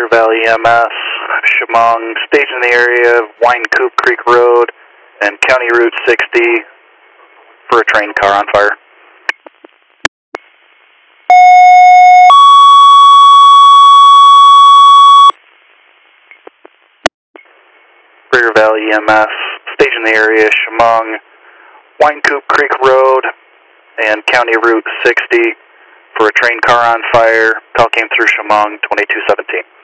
Valley EMS, Chemung, station in the area of Wine Coop Creek Road and County Route 60 for a train car on fire. Greater Valley EMS, station in the area, Chemung, Wine Coop Creek Road and County Route 60 for a train car on fire. Call came through Chemung, 2217.